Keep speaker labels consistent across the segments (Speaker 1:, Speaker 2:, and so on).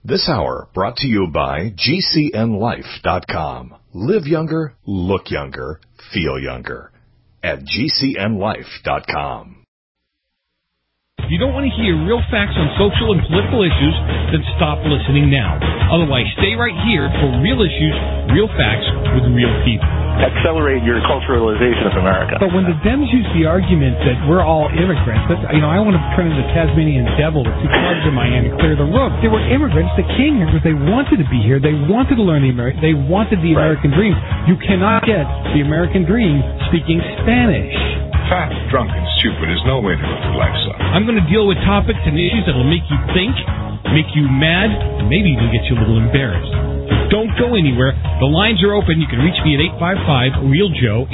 Speaker 1: This hour brought to you by GCNLife.com. Live younger, look younger, feel younger. At GCNLife.com.
Speaker 2: If you don't want to hear real facts on social and political issues, then stop listening now. Otherwise, stay right here for real issues, real facts with real people.
Speaker 3: Accelerate your culturalization of America.
Speaker 2: But when the Dems use the argument that we're all immigrants, I want to turn into the Tasmanian devil with two clubs in my hand and clear the room. They were immigrants that came here because they wanted to be here. They wanted to learn they wanted the American dream. You cannot get the American dream speaking Spanish.
Speaker 4: Fat, drunk, and stupid is no way to live your life, son.
Speaker 2: I'm going to deal with topics and issues that will make you think, make you mad, and maybe even get you a little embarrassed. Don't go anywhere. The lines are open. You can reach me at 855-REAL-JOE,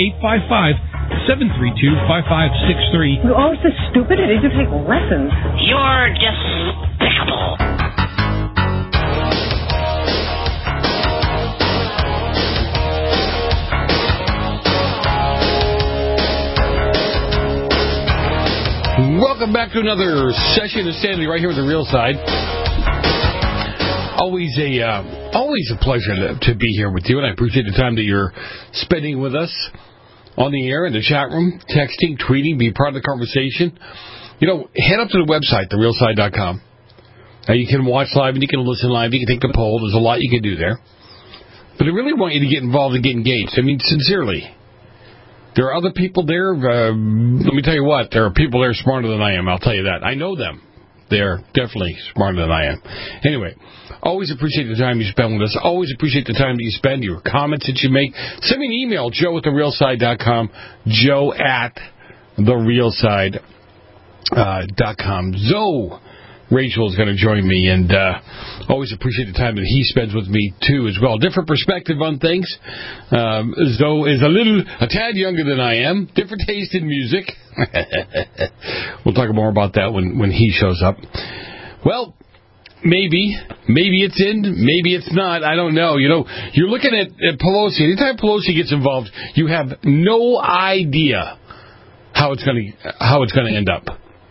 Speaker 2: 855-732-5563.
Speaker 5: You're always so stupid. I need to take lessons.
Speaker 6: You're despicable.
Speaker 2: Welcome back to another session of Stanley right here with The Real Side. Always a pleasure to be here with you, and I appreciate the time that you're spending with us on the air, in the chat room, texting, tweeting, be part of the conversation. Head up to the website, therealside.com. You can watch live and you can listen live. You can take the poll. There's a lot you can do there. But I really want you to get involved and get engaged. I mean, sincerely. There are other people there. Let me tell you what. There are people there smarter than I am. I'll tell you that. I know them. They're definitely smarter than I am. Anyway, always appreciate the time you spend with us. Always appreciate the time that you spend, your comments that you make. Send me an email, joe@therealside.com, joe@therealside.com. Zoe Rachel is going to join me, and always appreciate the time that he spends with me, too, as well. Different perspective on things. Zoe is a tad younger than I am. Different taste in music. We'll talk more about that when he shows up. Well, maybe it's in, maybe it's not. I don't know. You're looking at Pelosi. Anytime Pelosi gets involved, you have no idea how it's going to end up.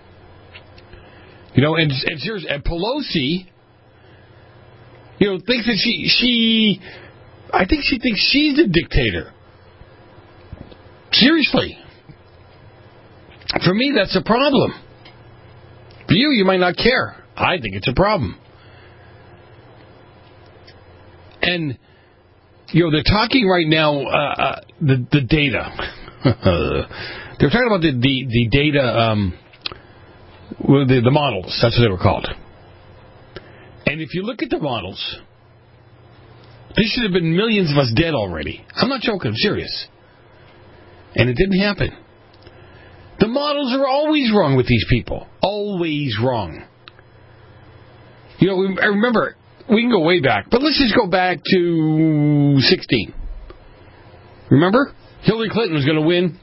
Speaker 2: And seriously, and Pelosi, thinks that I think she thinks she's a dictator. Seriously. For me, that's a problem. For you, you might not care. I think it's a problem. And, they're talking right now, the data. They're talking about the data, the models. That's what they were called. And if you look at the models, there should have been millions of us dead already. I'm not joking. I'm serious. And it didn't happen. The models are always wrong with these people. Always wrong. I remember, we can go way back, but let's just go back to 16. Remember? Hillary Clinton was going to win,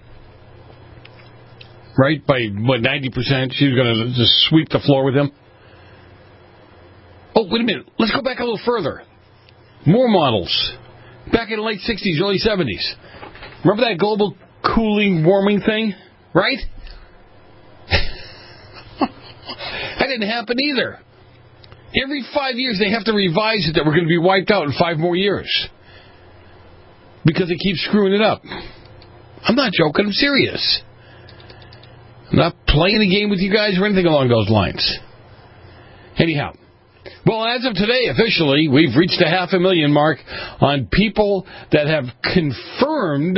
Speaker 2: right, by, 90%? She was going to just sweep the floor with him. Oh, wait a minute. Let's go back a little further. More models. Back in the late 60s, early 70s. Remember that global cooling, warming thing? Right? That didn't happen either. Every 5 years they have to revise it that we're going to be wiped out in 5 more years. Because they keep screwing it up. I'm not joking. I'm serious. I'm not playing a game with you guys or anything along those lines. Anyhow. Well, as of today, officially, we've reached the 500,000 mark on people that have confirmed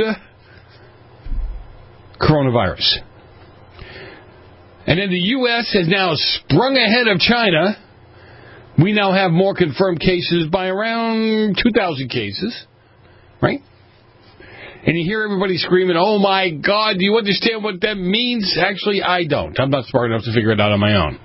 Speaker 2: coronavirus. And then the U.S. has now sprung ahead of China. We now have more confirmed cases by around 2,000 cases. Right? And you hear everybody screaming, oh my God, do you understand what that means? Actually, I don't. I'm not smart enough to figure it out on my own.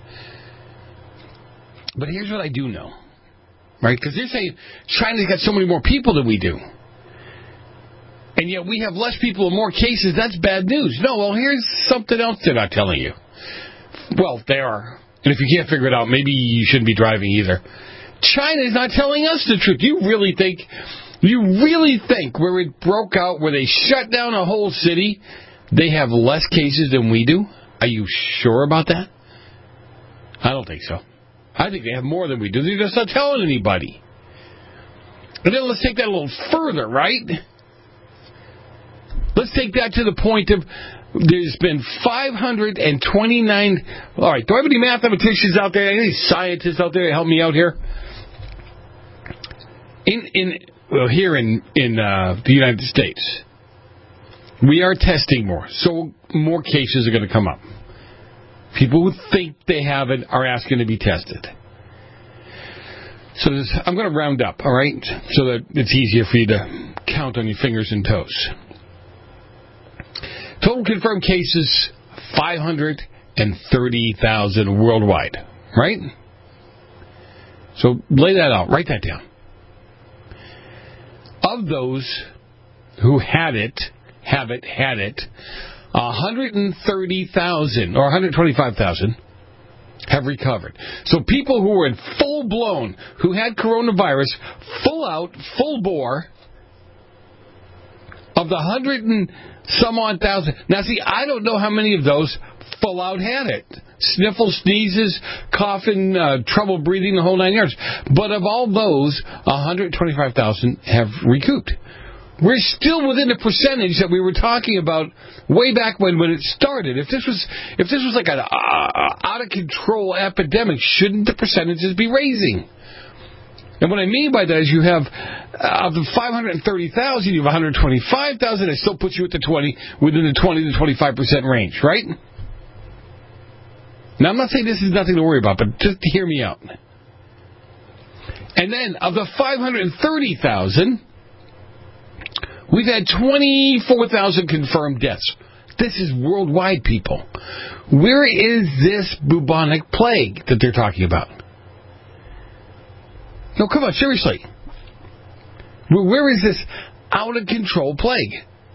Speaker 2: But here's what I do know. Right? Because they're saying China's got so many more people than we do. And yet we have less people and more cases. That's bad news. No, well, here's something else they're not telling you. Well, they are. And if you can't figure it out, maybe you shouldn't be driving either. China is not telling us the truth. You really think where it broke out, where they shut down a whole city, they have less cases than we do? Are you sure about that? I don't think so. I think they have more than we do. They're just not telling anybody. And then let's take that a little further, right? Let's take that to the point of there's been 529... All right, do I have any mathematicians out there, any scientists out there to help me out here? Here in the United States, we are testing more, so more cases are going to come up. People who think they have it are asking to be tested. So I'm going to round up, all right, so that it's easier for you to count on your fingers and toes. Total confirmed cases, 530,000 worldwide, right? So lay that out. Write that down. Of those who had it, 130,000 or 125,000 have recovered. So people who were in full-blown, who had coronavirus, full out, full bore, of the 100 and some odd thousand. Now, see, I don't know how many of those full out had it. Sniffles, sneezes, coughing, trouble breathing, the whole 9 yards. But of all those, 125,000 have recouped. We're still within the percentage that we were talking about way back when it started. If this was like an out of control epidemic, shouldn't the percentages be raising? And what I mean by that is you have, of the 530,000, you have 125,000. That still puts you at within the 20 to 25% range, right? Now, I'm not saying this is nothing to worry about, but just hear me out. And then, of the 530,000, we've had 24,000 confirmed deaths. This is worldwide, people. Where is this bubonic plague that they're talking about? No, come on, seriously. Where is this out-of-control plague?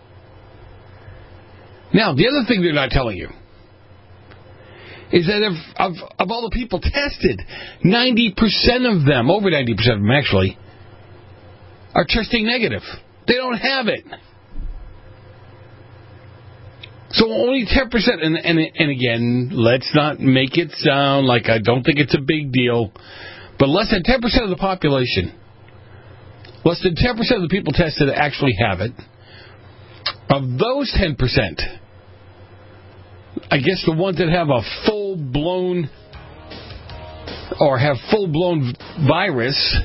Speaker 2: Now, the other thing they're not telling you is that of all the people tested, 90% of them, over 90% of them actually, are testing negative. They don't have it. So only 10%, and again, let's not make it sound like I don't think it's a big deal, but less than 10% of the population, less than 10% of the people tested actually have it. Of those 10%, I guess the ones that have a full-blown or have full-blown virus,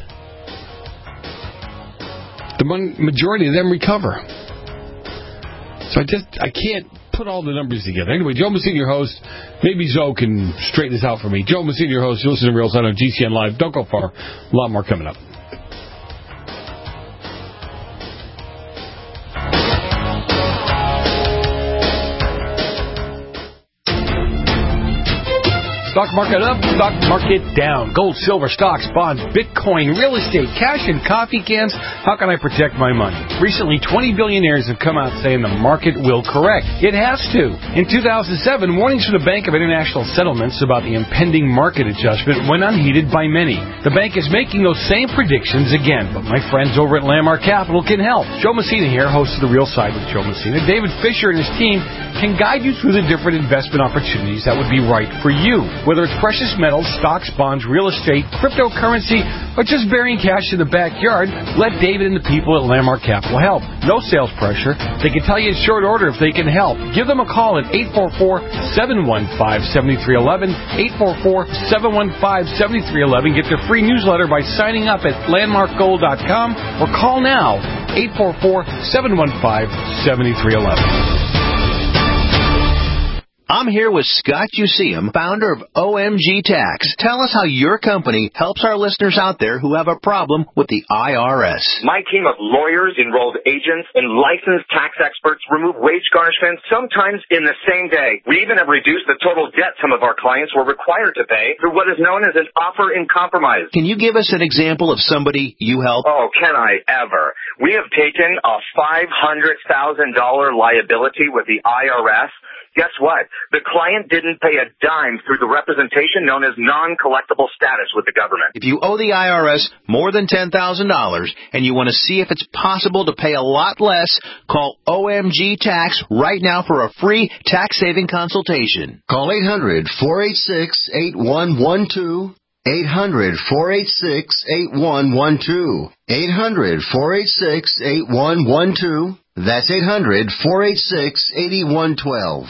Speaker 2: the majority of them recover. So I can't put all the numbers together. Anyway, Joe Messina, your host. Maybe Zoe can straighten this out for me. Joe Messina, your host. You listen to Real Time on GCN Live. Don't go far. A lot more coming up. Stock market up, stock market down. Gold, silver, stocks, bonds, Bitcoin, real estate, cash, and coffee cans. How can I protect my money? Recently, 20 billionaires have come out saying the market will correct. It has to. In 2007, warnings from the Bank of International Settlements about the impending market adjustment went unheeded by many. The bank is making those same predictions again, but my friends over at Landmark Capital can help. Joe Messina here, host of The Real Side with Joe Messina. David Fisher and his team can guide you through the different investment opportunities that would be right for you. Whether it's precious metals, stocks, bonds, real estate, cryptocurrency, or just burying cash in the backyard, let David and the people at Landmark Capital help. No sales pressure. They can tell you in short order if they can help. Give them a call at 844-715-7311, 844-715-7311. Get their free newsletter by signing up at landmarkgold.com or call now, 844-715-7311.
Speaker 7: I'm here with Scott Useum, founder of OMG Tax. Tell us how your company helps our listeners out there who have a problem with the IRS.
Speaker 8: My team of lawyers, enrolled agents, and licensed tax experts remove wage garnishments sometimes in the same day. We even have reduced the total debt some of our clients were required to pay through what is known as an offer in compromise.
Speaker 7: Can you give us an example of somebody you help?
Speaker 8: Oh, can I ever? We have taken a $500,000 liability with the IRS. Guess what? The client didn't pay a dime through the representation known as non-collectible status with the government.
Speaker 7: If you owe the IRS more than $10,000 and you want to see if it's possible to pay a lot less, call OMG Tax right now for a free tax-saving consultation.
Speaker 9: Call 800-486-8112. 800-486-8112. 800-486-8112. That's 800-486-8112.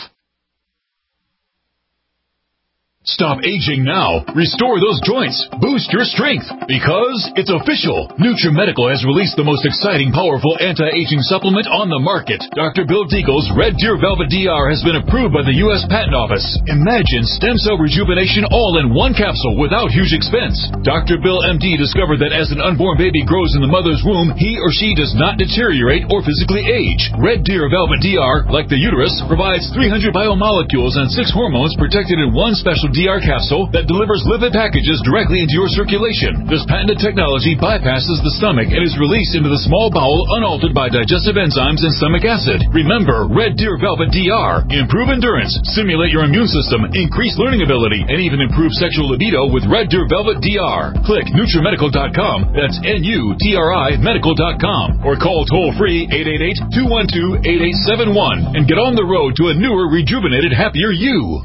Speaker 1: Stop aging now. Restore those joints. Boost your strength. Because it's official. NutriMedical has released the most exciting, powerful anti-aging supplement on the market. Dr. Bill Deagle's Red Deer Velvet DR has been approved by the U.S. Patent Office. Imagine stem cell rejuvenation all in one capsule without huge expense. Dr. Bill MD discovered that as an unborn baby grows in the mother's womb, he or she does not deteriorate or physically age. Red Deer Velvet DR, like the uterus, provides 300 biomolecules and 6 hormones protected in one special DR capsule that delivers lipid packages directly into your circulation. This patented technology bypasses the stomach and is released into the small bowel unaltered by digestive enzymes and stomach acid. Remember, Red Deer Velvet DR. Improve endurance, stimulate your immune system, increase learning ability, and even improve sexual libido with Red Deer Velvet DR. Click NutriMedical.com, that's NUTRI Medical.com, or call toll-free 888-212-8871 and get on the road to a newer, rejuvenated, happier you.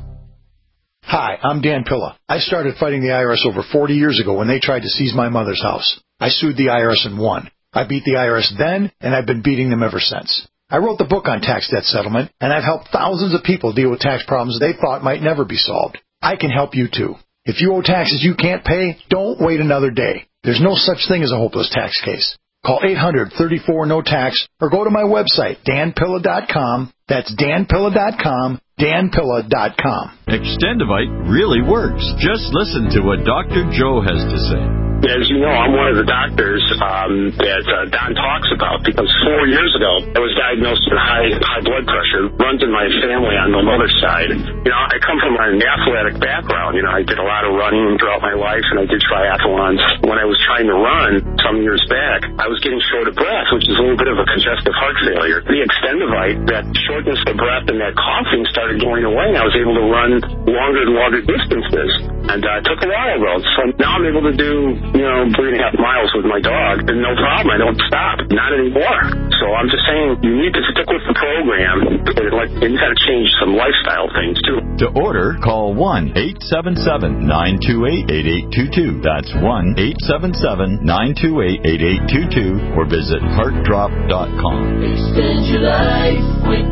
Speaker 10: Hi, I'm Dan Pilla. I started fighting the IRS over 40 years ago when they tried to seize my mother's house. I sued the IRS and won. I beat the IRS then, and I've been beating them ever since. I wrote the book on tax debt settlement, and I've helped thousands of people deal with tax problems they thought might never be solved. I can help you too. If you owe taxes you can't pay, don't wait another day. There's no such thing as a hopeless tax case. Call 800-34-NO-TAX or go to my website, danpilla.com. That's danpilla.com, danpilla.com.
Speaker 11: Extendivite really works. Just listen to what Dr. Joe has to say.
Speaker 12: As you know, I'm one of the doctors that Don talks about because 4 years ago I was diagnosed with high blood pressure. Runs in my family on my mother's side. You know, I come from an athletic background. You know, I did a lot of running throughout my life, and I did triathlons. When I was trying to run some years back, I was getting short of breath, which is a little bit of a congestive heart failure. The Extendivite, that shortness of breath and that coughing started going away, and I was able to run longer and longer distances. And it took a while, though. So now I'm able to do 3.5 miles with my dog, and no problem. I don't stop. Not anymore. So I'm just saying, you need to stick with the program, and you got to change some lifestyle things, too.
Speaker 11: To order, call 1-877-928-8822. That's 1-877-928-8822, or visit heartdrop.com.
Speaker 13: Extend your life with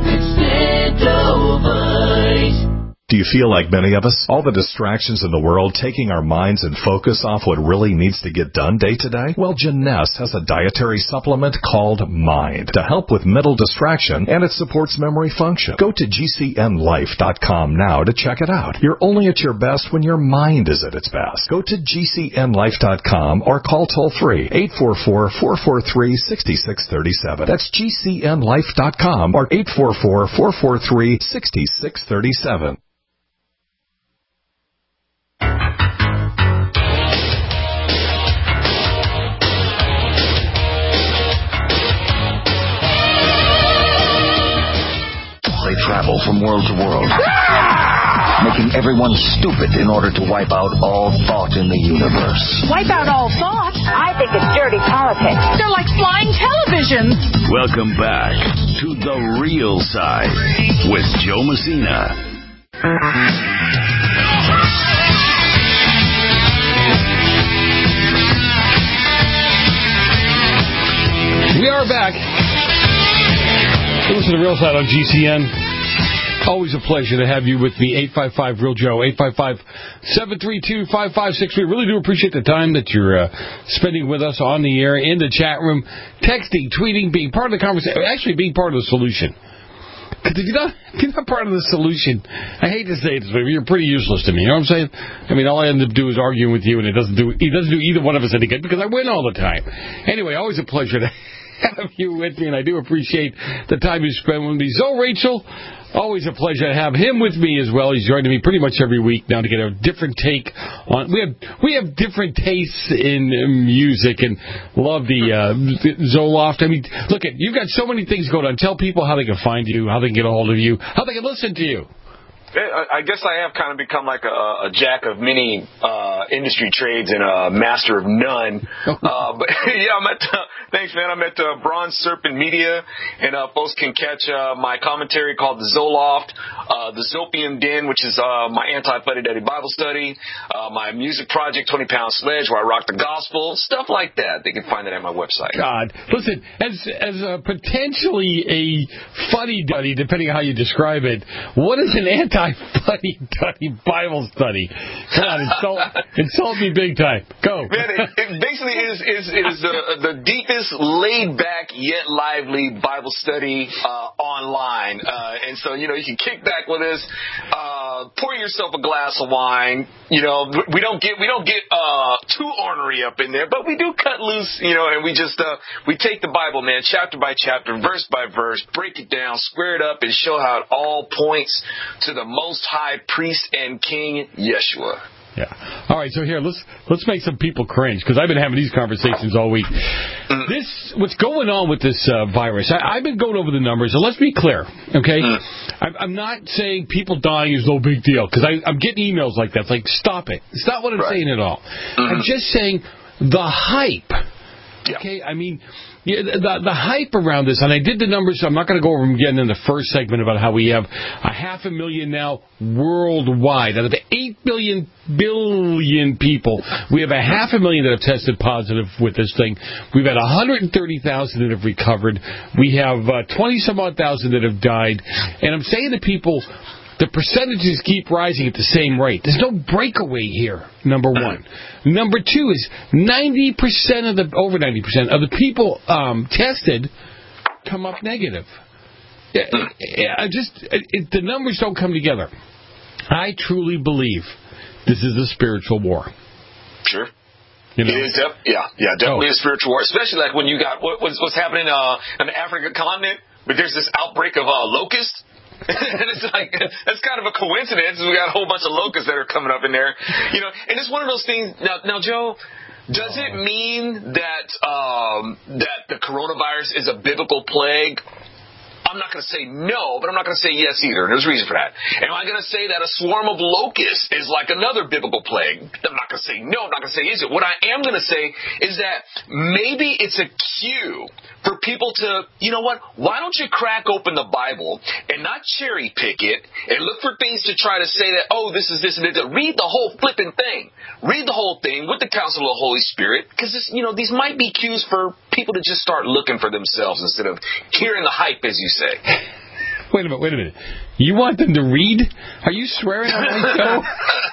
Speaker 13: Extendovite.
Speaker 1: Do you feel like many of us? All the distractions in the world taking our minds and focus off what really needs to get done day to day? Well, Janess has a dietary supplement called Mind to help with mental distraction, and it supports memory function. Go to GCNlife.com now to check it out. You're only at your best when your mind is at its best. Go to GCNlife.com or call toll-free 844-443-6637. That's GCNlife.com or 844-443-6637.
Speaker 14: They travel from world to world, making everyone stupid in order to wipe out all thought in the universe.
Speaker 5: Wipe out all thought? I think it's dirty politics. They're like flying televisions.
Speaker 15: Welcome back to The Real Side with Joe Messina.
Speaker 2: We are back. Listen to The Real Side on GCN. Always a pleasure to have you with me. 855-REAL-JOE, 855-732-5563. Really do appreciate the time that you're spending with us on the air, in the chat room, texting, tweeting, being part of the conversation, actually being part of the solution. Because if you're not part of the solution, I hate to say it this way, but you're pretty useless to me. You know what I'm saying? I mean, all I end up doing is arguing with you, and it doesn't do either one of us any good because I win all the time. Anyway, always a pleasure to have you with me, and I do appreciate the time you spend with me. Zoe Rachel, always a pleasure to have him with me as well. He's joining me pretty much every week now to get a different take on. We have different tastes in music, and love the Zoloft. I mean, look you've got so many things going on. Tell people how they can find you, how they can get a hold of you, how they can listen to you.
Speaker 16: I guess I have kind of become like a jack of many industry trades and a master of none. But yeah, thanks, man. I'm at Bronze Serpent Media, and folks can catch my commentary called The Zoloft, The Zopium Den, which is my anti-Fuddy Duddy Bible study, my music project, 20 Pound Sledge, where I rock the gospel, stuff like that. They can find that at my website.
Speaker 2: God, listen, as potentially a Fuddy Duddy, depending on how you describe it, what is an anti-Fuddy Duddy Bible study? Come on, insult me big time. Go.
Speaker 16: Man, it basically is the deepest, laid-back, yet lively Bible study online. And so, you can kick back with us, pour yourself a glass of wine. We don't get too ornery up in there, but we do cut loose, and we just we take the Bible, man, chapter by chapter, verse by verse, break it down, square it up, and show how it all points to the Most High Priest and King Yeshua.
Speaker 2: Yeah. All right. So here, let's make some people cringe, because I've been having these conversations all week. What's going on with this virus? I've been going over the numbers, and let's be clear, okay? I'm not saying people dying is no big deal, because I'm getting emails like that. It's like, stop it. It's not what I'm saying at all. I'm just saying the hype. Okay, I mean, the hype around this, and I did the numbers, so I'm not going to go over them again in the first segment about how we have 500,000 now worldwide. Out of the 8 billion people, we have 500,000 that have tested positive with this thing. We've had 130,000 that have recovered. We have 20-some-odd thousand that have died. And I'm saying to people, the percentages keep rising at the same rate. There's no breakaway here, number one. Number two is over 90% of the people tested come up negative. The numbers don't come together. I truly believe this is a spiritual war.
Speaker 16: Sure. It is, definitely a spiritual war, especially like when you got what's happening on the African continent, but there's this outbreak of locusts. And it's like, that's kind of a coincidence. We got a whole bunch of locusts that are coming up in there, and it's one of those things. Now, Joe, does it mean that the coronavirus is a biblical plague? I'm not going to say no, but I'm not going to say yes either. And there's a reason for that. Am I going to say that a swarm of locusts is like another biblical plague? I'm not going to say no. I'm not going to say is it. What I am going to say is that maybe it's a cue for people to, why don't you crack open the Bible and not cherry pick it and look for things to try to say that, this is this and that. Read the whole flipping thing. Read the whole thing with the counsel of the Holy Spirit, because these might be cues for people to just start looking for themselves instead of hearing the hype, as you say.
Speaker 2: Wait a minute. You want them to read? Are you swearing on my show?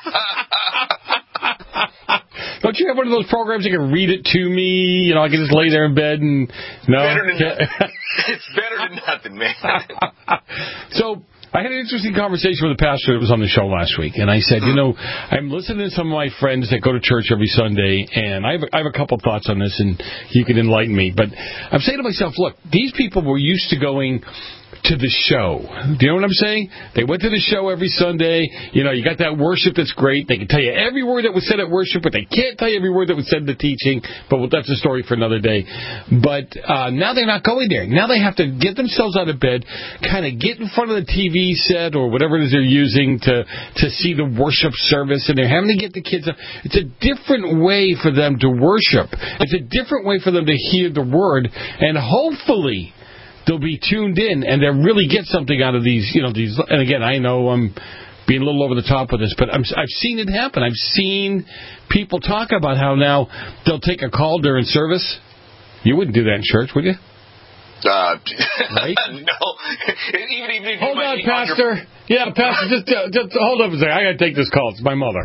Speaker 2: Don't you have one of those programs that can read it to me? I can just lay there in bed and... No?
Speaker 16: It's better than nothing, man.
Speaker 2: So... I had an interesting conversation with a pastor that was on the show last week, and I said, I'm listening to some of my friends that go to church every Sunday, and I have a couple thoughts on this, and you can enlighten me. But I'm saying to myself, look, these people were used to going to the show. Do you know what I'm saying? They went to the show every Sunday. You got that worship that's great. They can tell you every word that was said at worship, but they can't tell you every word that was said in the teaching. But that's a story for another day. But now they're not going there. Now they have to get themselves out of bed, kind of get in front of the TV set or whatever it is they're using to see the worship service, and they're having to get the kids up. It's a different way for them to worship. It's a different way for them to hear the word, and hopefully they'll be tuned in and they'll really get something out of these, these. And again, I know I'm being a little over the top with this, but I've seen it happen. I've seen people talk about how now they'll take a call during service. You wouldn't do that in church, would you? Right?
Speaker 16: No. Even
Speaker 2: hold on, Pastor. Yeah, Pastor, just hold up a second. I got to take this call. It's my mother,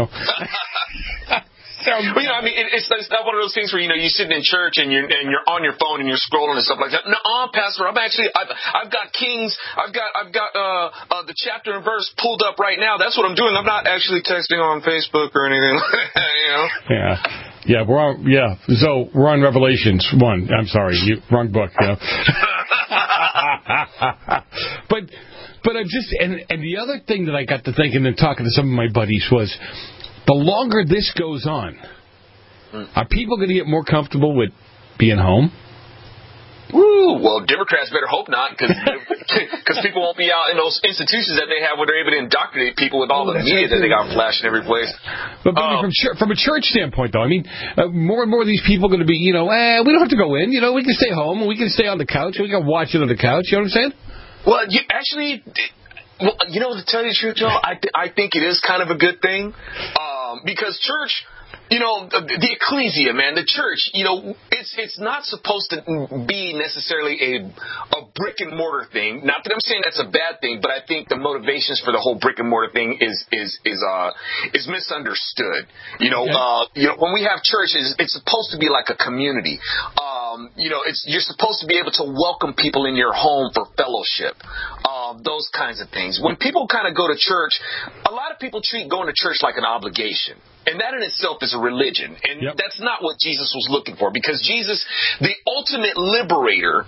Speaker 16: Well, it's not one of those things where you're sitting in church and you're on your phone and you're scrolling and stuff like that. No, Pastor, I've got Kings. I've got the chapter and verse pulled up right now. That's what I'm doing. I'm not actually texting on Facebook or anything like that.
Speaker 2: Yeah, we're on. Yeah, so we're on Revelations 1. I'm sorry, wrong book. But I'm just and the other thing that I got to thinking and talking to some of my buddies was, the longer this goes on, are people going to get more comfortable with being home?
Speaker 16: Woo! Ooh, well, Democrats better hope not, because people won't be out in those institutions that they have where they're able to indoctrinate people with all the media that they got flashing every place.
Speaker 2: But from a church standpoint, though, I mean, more and more of these people are going to be, we don't have to go in. We can stay home, and we can stay on the couch, and we can watch it on the couch. You know what I'm saying?
Speaker 16: Well, to tell you the truth, Joe, I think it is kind of a good thing, because church, the ecclesia, man, the church, it's not supposed to be necessarily a brick and mortar thing. Not that I'm saying that's a bad thing, but I think the motivations for the whole brick and mortar thing is misunderstood. When we have churches, it's supposed to be like a community. You're supposed to be able to welcome people in your home for fellowship. Those kinds of things. When people kind of go to church, a lot of people treat going to church like an obligation. And that in itself is a religion. And that's not what Jesus was looking for. Because Jesus, the ultimate liberator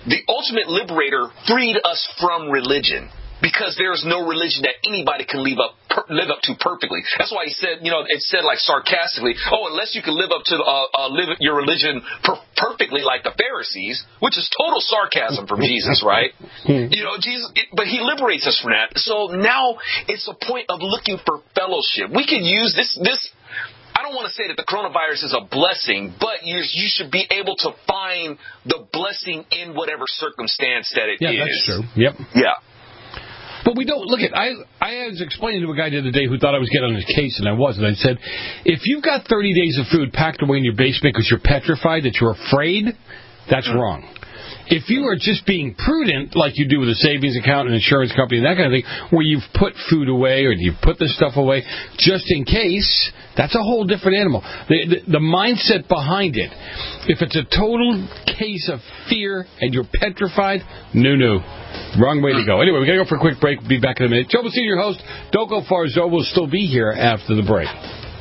Speaker 16: freed us from religion. Because there is no religion that anybody can live up to perfectly. That's why he said, it said like sarcastically, unless you can live up to live your religion perfectly like the Pharisees, which is total sarcasm from Jesus, right? Jesus, but he liberates us from that. So now it's a point of looking for fellowship. We can use this. I don't want to say that the coronavirus is a blessing, but you should be able to find the blessing in whatever circumstance that it is.
Speaker 2: Yeah, that's true. Yep.
Speaker 16: Yeah.
Speaker 2: But we don't, I was explaining to a guy the other day who thought I was getting on his case, and I wasn't. I said, if you've got 30 days of food packed away in your basement because you're petrified, that you're afraid, that's wrong. If you are just being prudent, like you do with a savings account, an insurance company, and that kind of thing, where you've put food away or you've put this stuff away just in case, that's a whole different animal. The mindset behind it, if it's a total case of fear and you're petrified, no. Wrong way to go. Anyway, we got to go for a quick break. We'll be back in a minute. Joe Messina, your host. Don't go far. Zoe will still be here after the break.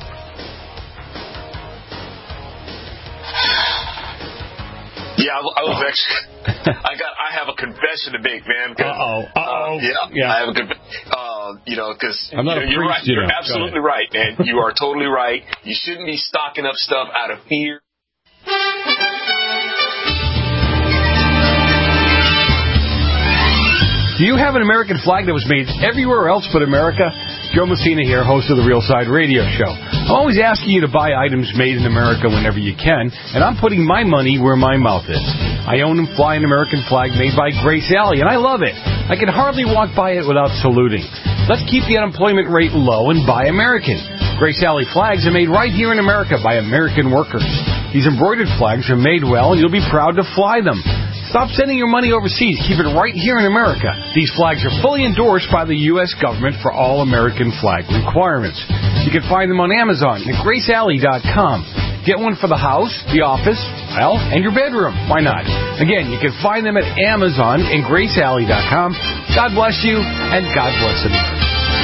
Speaker 16: Yeah, I was actually. I have a confession to make, man.
Speaker 2: Yeah.
Speaker 16: I have a because
Speaker 2: I'm not a priest,
Speaker 16: you're right. You're absolutely right, man. You are totally right. You shouldn't be stocking up stuff out of fear.
Speaker 2: Do you have an American flag that was made everywhere else but America? Joe Messina here, host of the Real Side Radio Show. I'm always asking you to buy items made in America whenever you can, and I'm putting my money where my mouth is. I own and fly an American flag made by Grace Alley, and I love it. I can hardly walk by it without saluting. Let's keep the unemployment rate low and buy American. Grace Alley flags are made right here in America by American workers. These embroidered flags are made well, and you'll be proud to fly them. Stop sending your money overseas. Keep it right here in America. These flags are fully endorsed by the U.S. government for all American flag requirements. You can find them on Amazon at GraceAlley.com. Get one for the house, the office, and your bedroom. Why not? Again, you can find them at Amazon and GraceAlley.com. God bless you, and God bless America.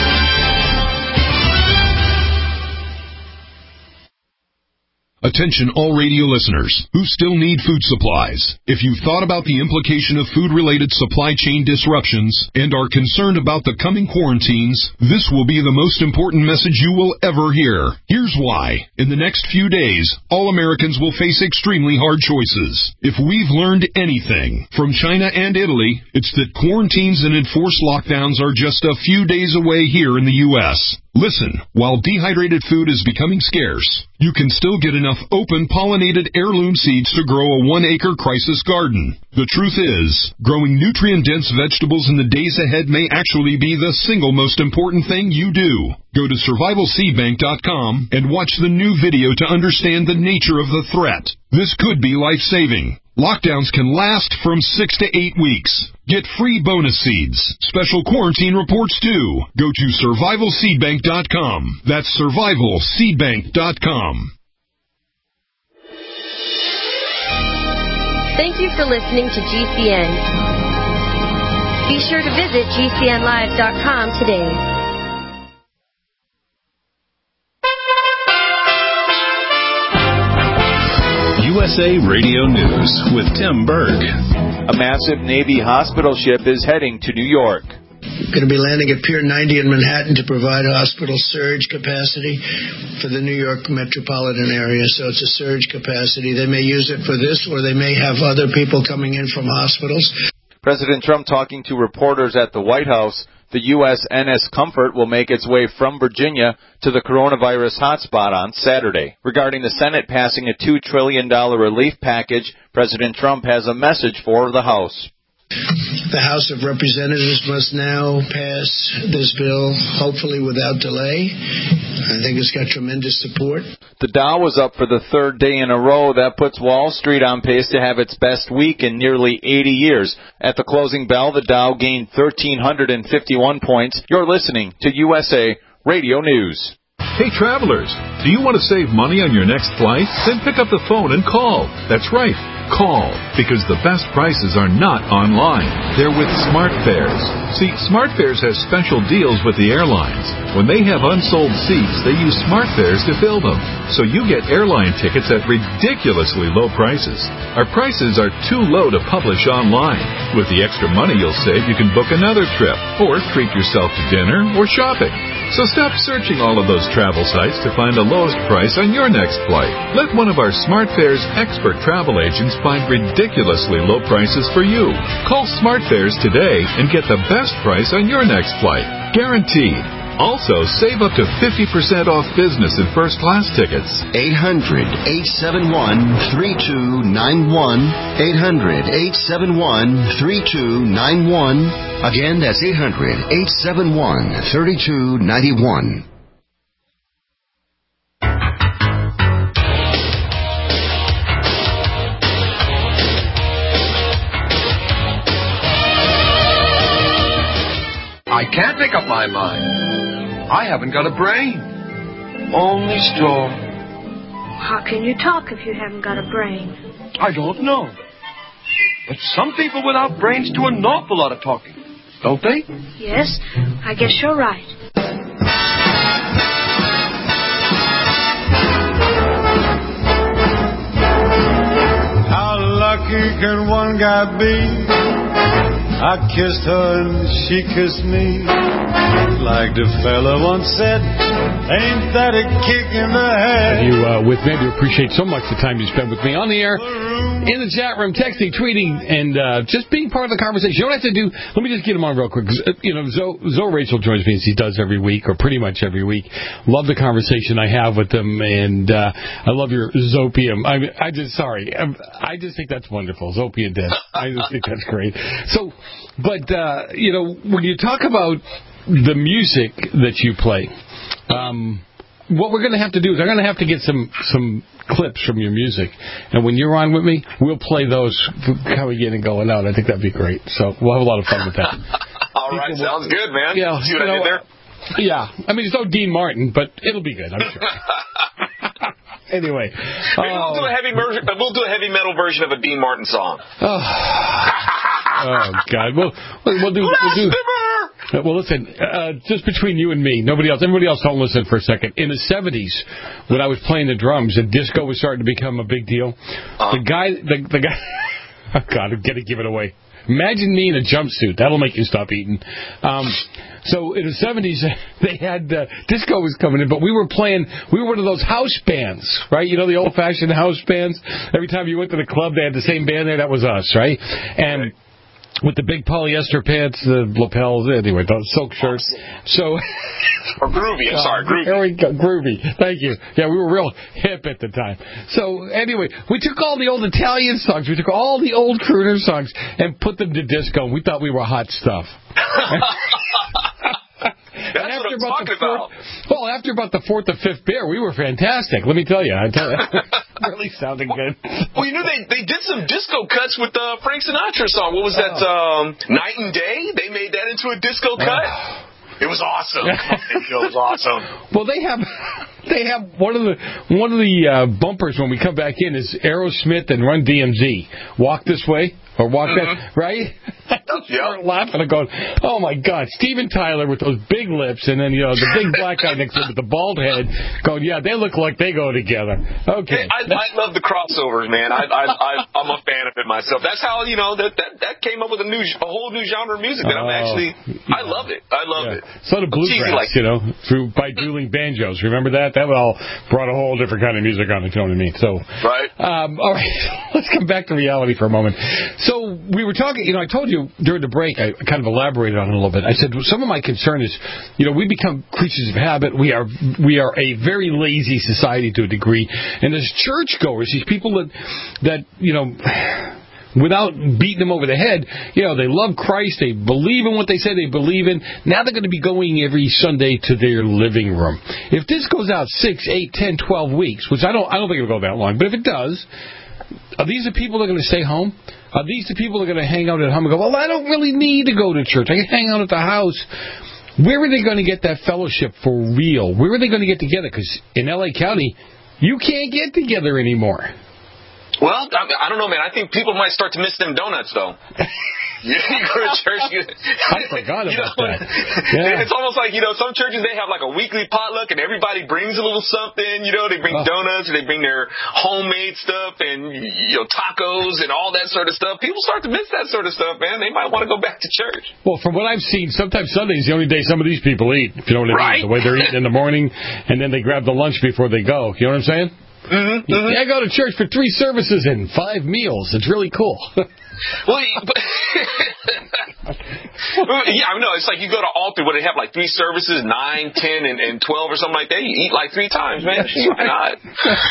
Speaker 1: Attention all radio listeners who still need food supplies. If you've thought about the implication of food-related supply chain disruptions and are concerned about the coming quarantines, this will be the most important message you will ever hear. Here's why. In the next few days, all Americans will face extremely hard choices. If we've learned anything from China and Italy, it's that quarantines and enforced lockdowns are just a few days away here in the U.S. Listen, while dehydrated food is becoming scarce, you can still get enough open pollinated heirloom seeds to grow a 1-acre crisis garden. The truth is, growing nutrient-dense vegetables in the days ahead may actually be the single most important thing you do. Go to survivalseedbank.com and watch the new video to understand the nature of the threat. This could be life-saving. Lockdowns can last from 6 to 8 weeks. Get free bonus seeds. Special quarantine reports too. Go to survivalseedbank.com. That's survivalseedbank.com.
Speaker 17: Thank you for listening to GCN. Be sure to visit GCNlive.com today.
Speaker 15: USA Radio News with Tim Berg.
Speaker 18: A massive Navy hospital ship is heading to New York. going to be landing at Pier 90 in Manhattan to provide hospital surge capacity for the New York metropolitan area. So it's a surge capacity. They may use it for this, or they may have other people coming in from hospitals.
Speaker 19: President Trump talking to reporters at the White House. The USNS Comfort will make its way from Virginia to the coronavirus hotspot on Saturday. Regarding the Senate passing a $2 trillion relief package, President Trump has a message for the House.
Speaker 18: The House of Representatives must now pass this bill, hopefully without delay. I think it's got tremendous support.
Speaker 19: The Dow was up for the third day in a row. That puts Wall Street on pace to have its best week in nearly 80 years. At the closing bell, the Dow gained 1,351 points. You're listening to USA Radio News.
Speaker 1: Hey, travelers, do you want to save money on your next flight? Then pick up the phone and call. That's right. Call, because the best prices are not online. They're with SmartFares. See, SmartFares has special deals with the airlines. When they have unsold seats, they use SmartFares to fill them. So you get airline tickets at ridiculously low prices. Our prices are too low to publish online. With the extra money you'll save, you can book another trip, or treat yourself to dinner or shopping. So stop searching all of those travel sites to find the lowest price on your next flight. Let one of our SmartFares expert travel agents find ridiculously low prices for you. Call SmartFares today and get the best price on your next flight. Guaranteed. Also, save up to 50% off business and first-class tickets.
Speaker 9: 800-871-3291. 800-871-3291. Again, that's 800-871-3291.
Speaker 20: I can't make up my mind. I haven't got a brain. Only straw.
Speaker 5: How can you talk if you haven't got a brain?
Speaker 20: I don't know. But some people without brains do an awful lot of talking, don't they?
Speaker 5: Yes, I guess you're right.
Speaker 21: How lucky can one guy be? I kissed her and she kissed me. Like the fella once said, ain't that a kick in the head?
Speaker 2: You with me, I do appreciate so much the time you spend with me on the air, in the chat room, texting, tweeting, and just being part of the conversation. You don't have to do. Let me just get him on real quick. Zoe Rachel joins me as he does every week, or pretty much every week. Love the conversation I have with them, and I love your Zopium. I just think that's wonderful. Zopium Death. I just think that's great. So, but when you talk about the music that you play, what we're going to have to do is I'm going to have to get some clips from your music, and when you're on with me, we'll play those coming in and going out. I think that'd be great. So we'll have a lot of fun with that.
Speaker 16: All right, sounds good, man.
Speaker 2: Yeah,
Speaker 16: see what I did there?
Speaker 2: Yeah, I mean, it's no Dean Martin, but it'll be good, I'm sure. Anyway,
Speaker 16: maybe we'll do a heavy metal version of a Dean Martin song.
Speaker 2: Oh God, we'll do. Well, listen, just between you and me, nobody else. Everybody else, don't listen for a second. In the 70s, when I was playing the drums, and disco was starting to become a big deal. The guy. Oh God, I'm gonna give it away. Imagine me in a jumpsuit. That'll make you stop eating. So in the 70s, they had disco was coming in, but we were one of those house bands, right? You know, the old-fashioned house bands. Every time you went to the club, they had the same band there. That was us, right? And with the big polyester pants, the lapels, anyway, those silk shirts. So,
Speaker 16: or groovy. I'm sorry, groovy.
Speaker 2: There we go, groovy. Thank you. Yeah, we were real hip at the time. So anyway, we took all the old Italian songs, we took all the old crooner songs, and put them to disco. And we thought we were hot stuff.
Speaker 16: That's what I'm talking about.
Speaker 2: Well, after about the fourth or fifth beer, we were fantastic. Let me tell you. Really sounding good.
Speaker 16: Well, you know, they did some disco cuts with the Frank Sinatra song. What was that? Night and Day? They made that into a disco cut. It was awesome. It was awesome.
Speaker 2: Well, they have one of the bumpers when we come back in is Aerosmith and Run DMC. Walk This Way or Walk That, right?
Speaker 16: Oh
Speaker 2: start laughing and going, oh, my God, Steven Tyler with those big lips, and then, the big black guy next to him with the bald head going, yeah, they look like they go together. Okay.
Speaker 16: Hey, I love the crossovers, man. I'm a fan of it myself. That's how, that came up with a whole new genre of music that I loved it. I loved it.
Speaker 2: So did bluegrass, by dueling banjos. Remember that? That all brought a whole different kind of music on it, you know what I mean? So,
Speaker 16: right.
Speaker 2: All right, let's come back to reality for a moment. So we were talking, I told you during the break, I kind of elaborated on it a little bit. I said, some of my concern is, we become creatures of habit. We are a very lazy society to a degree. And as churchgoers, these people that without beating them over the head, they love Christ, they believe in what they say they believe in. Now they're going to be going every Sunday to their living room. If this goes out 6, 8, 10, 12 weeks, which I don't think it'll go that long, but if it does, are these the people that are going to stay home? Are these the people that are going to hang out at home and go, well, I don't really need to go to church. I can hang out at the house. Where are they going to get that fellowship for real? Where are they going to get together? Because in L.A. County, you can't get together anymore.
Speaker 16: Well, I don't know, man. I think people might start to miss them donuts, though. You go to church.
Speaker 2: I forgot about that. Yeah.
Speaker 16: It's almost like, some churches, they have like a weekly potluck and everybody brings a little something. They bring donuts or they bring their homemade stuff and, tacos and all that sort of stuff. People start to miss that sort of stuff, man. They might want to go back to church.
Speaker 2: Well, from what I've seen, sometimes Sunday's the only day some of these people eat, if you know what I mean. The way they're eating in the morning and then they grab the lunch before they go. You know what I'm saying?
Speaker 16: Mm-hmm, mm-hmm.
Speaker 2: Yeah, I go to church for 3 services and 5 meals. It's really cool.
Speaker 16: Well, yeah, I know. It's like you go to altar where they have like 3 services, 9, 10, and 12 or something like that. You eat like 3 times, man. Why not?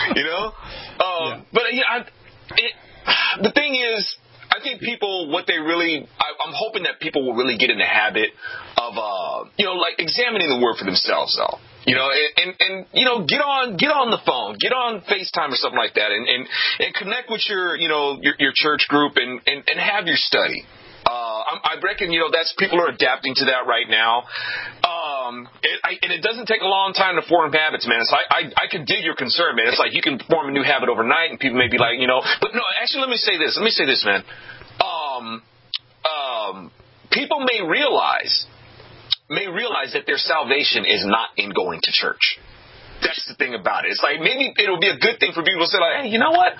Speaker 16: But the thing is, I think people, I'm hoping that people will really get in the habit of, examining the word for themselves, though. And get on the phone, get on FaceTime or something like that, and connect with your church group and have your study. I reckon, that's people are adapting to that right now. And it doesn't take a long time to form habits, man. It's like, I can dig your concern, man. It's like you can form a new habit overnight, and people may be like, but no, actually, let me say this, man. People may realize that their salvation is not in going to church. That's the thing about it. It's like maybe it'll be a good thing for people to say, like, hey, you know what?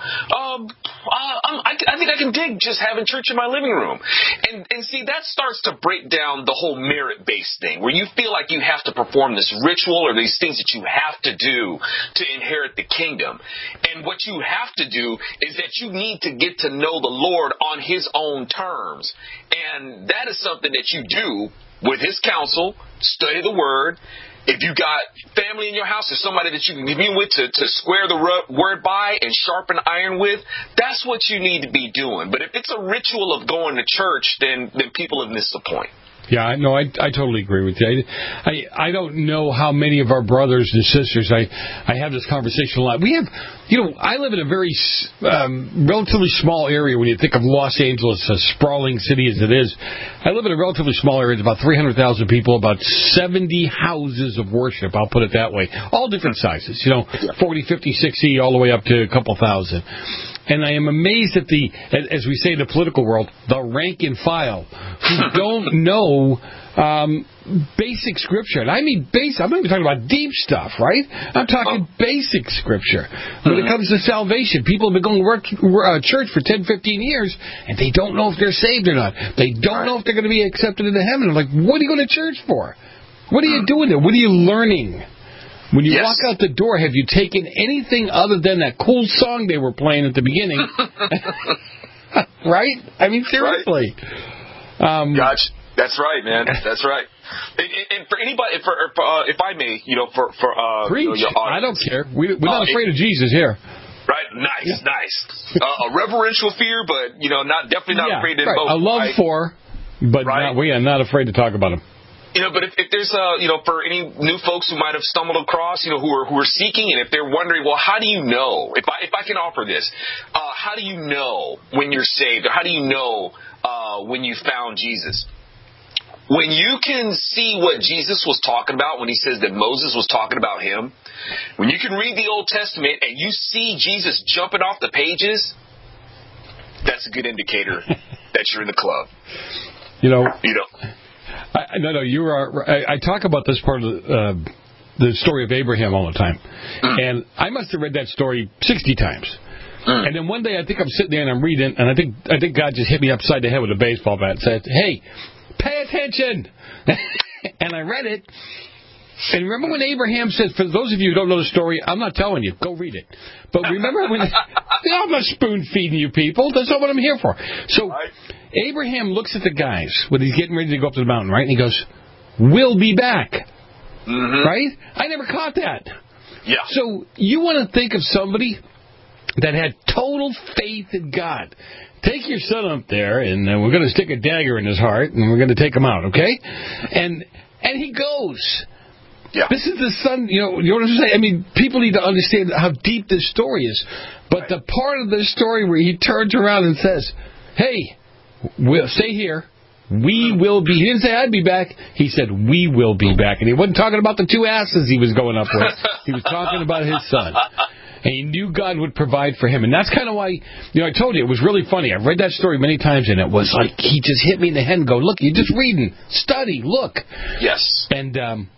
Speaker 16: I think I can dig just having church in my living room. And see, that starts to break down the whole merit-based thing, where you feel like you have to perform this ritual or these things that you have to do to inherit the kingdom. And what you have to do is that you need to get to know the Lord on His own terms. And that is something that you do with His counsel, study the Word. If you got family in your house or somebody that you can commune with to square the word by and sharpen iron with, that's what you need to be doing. But if it's a ritual of going to church, then people have missed the point.
Speaker 2: Yeah, no, I totally agree with you. I don't know how many of our brothers and sisters, I have this conversation a lot. We have, I live in a very relatively small area when you think of Los Angeles, a sprawling city as it is. I live in a relatively small area. It's about 300,000 people, about 70 houses of worship, I'll put it that way. All different sizes, 40, 50, 60, all the way up to a couple thousand. And I am amazed at as we say in the political world, the rank and file who don't know basic scripture. And I mean I'm not even talking about deep stuff, right? I'm talking basic scripture. When it comes to salvation, people have been going to church for 10, 15 years, and they don't know if they're saved or not. They don't know if they're going to be accepted into heaven. I'm like, what are you going to church for? What are you doing there? What are you learning? When you walk out the door, have you taken anything other than that cool song they were playing at the beginning? Right? I mean, seriously.
Speaker 16: Right. Gotcha. That's right, man. That's right. And for anybody, if I may,
Speaker 2: preach.
Speaker 16: Your audience,
Speaker 2: I don't care. We're not afraid of Jesus here.
Speaker 16: Right. Nice. A reverential fear, but definitely not afraid to invoke.
Speaker 2: A love for, but we are not afraid to talk about him.
Speaker 16: But if there's for any new folks who might have stumbled across, who are seeking, and if they're wondering, well, how do you know? If I can offer this, how do you know when you're saved, or how do you know when you found Jesus? When you can see what Jesus was talking about when He says that Moses was talking about Him, when you can read the Old Testament and you see Jesus jumping off the pages, that's a good indicator that you're in the club.
Speaker 2: No, you are. I talk about this part of the story of Abraham all the time, and I must have read that story 60 times. And then one day I think I'm sitting there and I'm reading, and I think God just hit me upside the head with a baseball bat and said, "Hey, pay attention." And I read it. And remember when Abraham said, for those of you who don't know the story, I'm not telling you, go read it. But remember when, I'm not spoon-feeding you people. That's not what I'm here for. So Abraham looks at the guys when he's getting ready to go up to the mountain, right? And he goes, "We'll be back." Right? I never caught that.
Speaker 16: Yeah.
Speaker 2: So you want to think of somebody that had total faith in God. Take your son up there, and we're going to stick a dagger in his heart, and we're going to take him out, okay? And he goes.
Speaker 16: Yeah.
Speaker 2: This is the son, you know what I'm saying? I mean, people need to understand how deep this story is. But the part of the story where he turns around and says, "Hey, we'll stay here. We will be." He didn't say, "I'd be back." He said, "We will be back." And he wasn't talking about the two asses he was going up with. He was talking about his son. And he knew God would provide for him. And that's kind of why, I told you, it was really funny. I've read that story many times, and it was like he just hit me in the head and go, "Look, you're just reading. Study. Look."
Speaker 16: Yes.
Speaker 2: And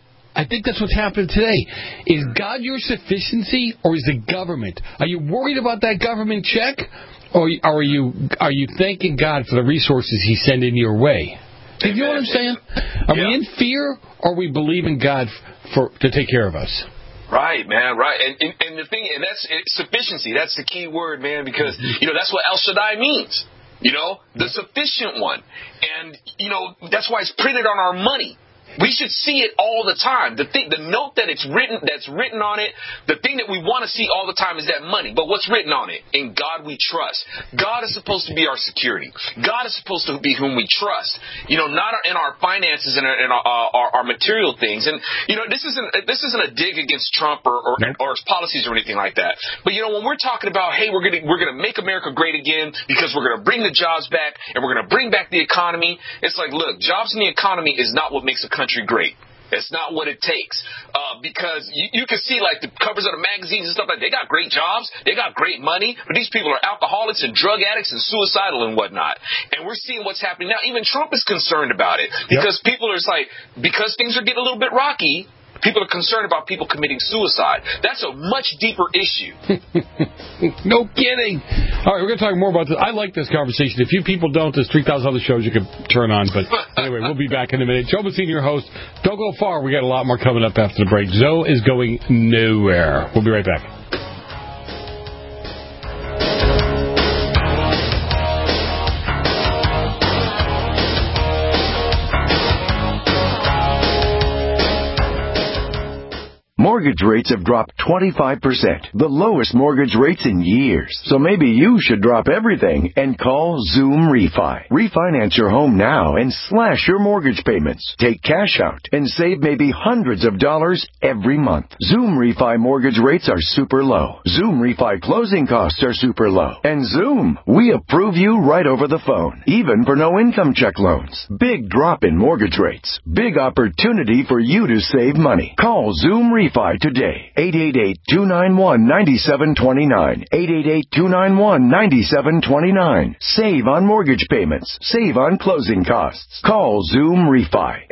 Speaker 2: I think that's what's happening today. Is God your sufficiency, or is the government? Are you worried about that government check, or are you thanking God for the resources He's sending your way? Do you know what I'm saying? Are we in fear, or we believe in God to take care of us?
Speaker 16: Right, man, right. And the thing, and that's sufficiency. That's the key word, man, because, that's what El Shaddai means. The sufficient one. And, that's why it's printed on our money. We should see it all the time. The note that's written on it, the thing that we want to see all the time is that money. But what's written on it? In God we trust. God is supposed to be our security. God is supposed to be whom we trust. Not in our finances and in our material things. And this isn't a dig against Trump or his policies or anything like that. But when we're talking about, hey, we're gonna make America great again because we're gonna bring the jobs back and we're gonna bring back the economy. It's like, look, jobs in the economy is not what makes a country great. It's not what it takes. Because you can see like the covers of the magazines and stuff like that. They got great jobs. They got great money. But these people are alcoholics and drug addicts and suicidal and whatnot. And we're seeing what's happening now. Even Trump is concerned about it. Because people are because things are getting a little bit rocky, people are concerned about people committing suicide. That's a much deeper issue.
Speaker 2: No kidding. All right, we're going to talk more about this. I like this conversation. If you people don't, there's 3,000 other shows you can turn on. But anyway, we'll be back in a minute. Joe Messina, your host. Don't go far. We got a lot more coming up after the break. Zoe is going nowhere. We'll be right back.
Speaker 3: Mortgage rates have dropped 25%, the lowest mortgage rates in years. So maybe you should drop everything and call Zoom Refi. Refinance your home now and slash your mortgage payments. Take cash out and save maybe hundreds of dollars every month. Zoom Refi mortgage rates are super low. Zoom Refi closing costs are super low. And Zoom, we approve you right over the phone, even for no income check loans. Big drop in mortgage rates. Big opportunity for you to save money. Call Zoom Refi today. 888-291-9729. 888-291-9729. Save on mortgage payments. Save on closing costs. Call Zoom Refi.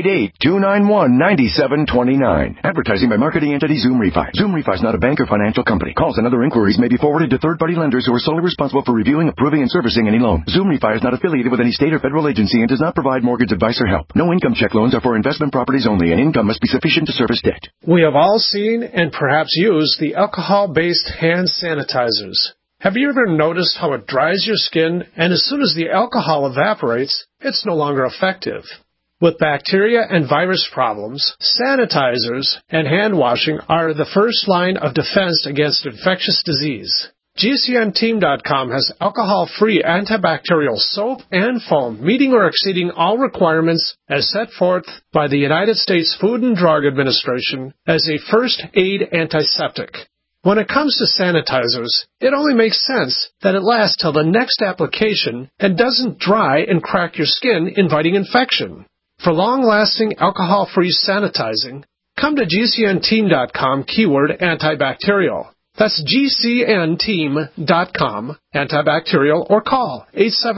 Speaker 3: 888-291-9729. Advertising by marketing entity Zoom Refi. Zoom Refi is not a bank or financial company. Calls and other inquiries may be forwarded to third-party lenders who are solely responsible for reviewing, approving, and servicing any loan. Zoom Refi is not affiliated with any state or federal agency and does not provide mortgage advice or help. No income check loans are for investment properties only, and income must be sufficient to service debt.
Speaker 22: We have all seen and perhaps used the alcohol-based hand sanitizers. Have you ever noticed how it dries your skin, and as soon as the alcohol evaporates, it's no longer effective? With bacteria and virus problems, sanitizers and hand washing are the first line of defense against infectious disease. GCNteam.com has alcohol-free antibacterial soap and foam meeting or exceeding all requirements as set forth by the United States Food and Drug Administration as a first aid antiseptic. When it comes to sanitizers, it only makes sense that it lasts till the next application and doesn't dry and crack your skin, inviting infection. For long-lasting alcohol-free sanitizing, come to GCNteam.com keyword antibacterial. That's GCNteam.com, antibacterial, or call